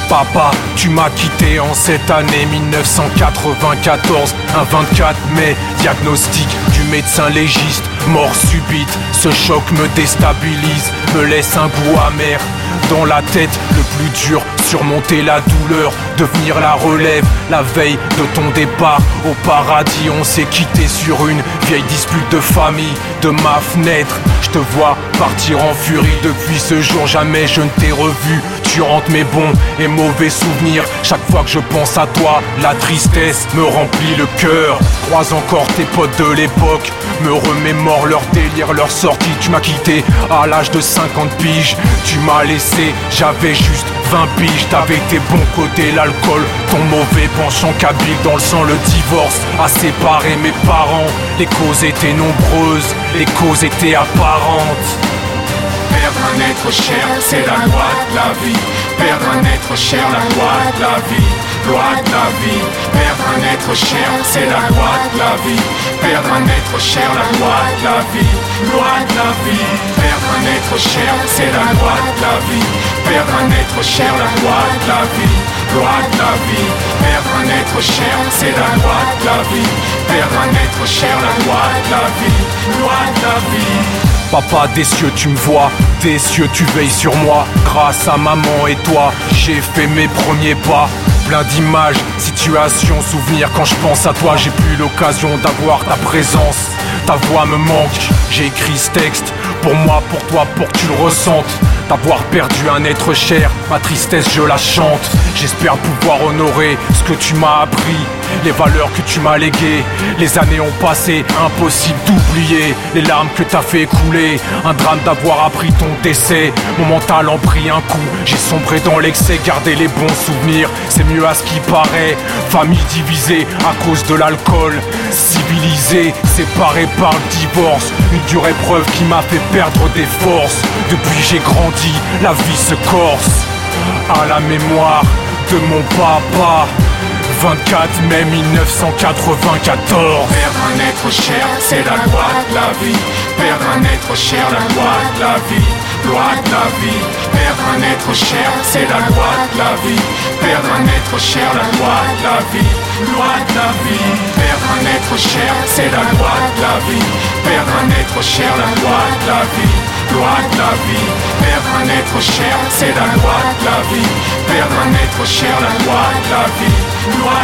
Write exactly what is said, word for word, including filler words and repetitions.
Papa, tu m'as quitté en cette année mille neuf cent quatre-vingt-quatorze. Un vingt-quatre mai, diagnostic du médecin légiste. Mort subite, ce choc me déstabilise, me laisse un goût amer dans la tête. Le plus dur, surmonter la douleur, devenir la relève. La veille de ton départ au paradis, on s'est quitté sur une vieille dispute de famille. De ma fenêtre, je te vois partir en furie. Depuis ce jour, jamais je ne t'ai revu. Tu hantes mes bons et mauvais souvenirs. Chaque fois que je pense à toi, la tristesse me remplit le cœur. Croise encore tes potes de l'époque, me remémore leur délire, leur sortie. Tu m'as quitté à l'âge de cinquante piges. Tu m'as laissé, j'avais juste vingt piges. T'avais tes bons côtés, l'alcool, ton mauvais penchant kabyle dans le sang, le divorce a séparé mes parents. Les causes étaient nombreuses, les causes étaient apparentes. Perdre un être cher, c'est la loi de la vie. Perdre un être cher, la loi de la vie. Loi de la vie. Perdre un être cher, c'est la loi de la vie. Perdre un être cher, la loi de la vie. Loi de la vie. Perdre un être cher, c'est la loi de la vie. Perdre un être cher, la loi de la vie. Loi de la vie. Perdre un être cher, c'est la loi de la vie. Perdre un être cher, la loi de la vie. Loi de la vie. Papa des cieux tu me vois, des cieux tu veilles sur moi. Grâce à maman et toi, j'ai fait mes premiers pas. Plein d'images, situations, souvenirs. Quand je pense à toi, j'ai plus l'occasion d'avoir ta présence. Ta voix me manque, j'ai écrit ce texte pour moi, pour toi, pour que tu le ressentes. D'avoir perdu un être cher, ma tristesse je la chante. J'espère pouvoir honorer ce que tu m'as appris, les valeurs que tu m'as léguées. Les années ont passé, impossible d'oublier les larmes que t'as fait couler. Un drame d'avoir appris ton décès. Mon mental en pris un coup, j'ai sombré dans l'excès. Garder les bons souvenirs, c'est mieux à ce qui paraît. Famille divisée à cause de l'alcool. Civilisée, séparée par le divorce. Une dure épreuve qui m'a fait perdre des forces. Depuis j'ai grandi, la vie se corse. À la mémoire de mon papa. vingt-quatre mai mille neuf cent quatre-vingt-quatorze. Perdre un être cher, c'est la loi de la vie. Perdre un être cher, la loi de la vie. Loi de la vie. Perdre un être cher, c'est la loi de la vie. Perdre un être cher, la loi de la vie. Loi de la vie. Perdre un être cher, c'est la loi de la vie. Perdre un être cher, la loi de la vie. Loi de la vie. Perdre un être cher, c'est la loi de la vie. Perdre un être cher, la loi de la vie. Loi